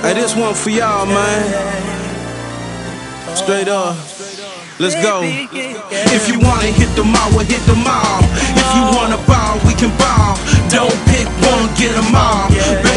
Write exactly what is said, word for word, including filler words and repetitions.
Hey, this one for y'all, man. Straight up. Let's go. If you wanna hit the mall, we'll hit the mall. If you wanna ball, we can ball. Don't pick one, get them all.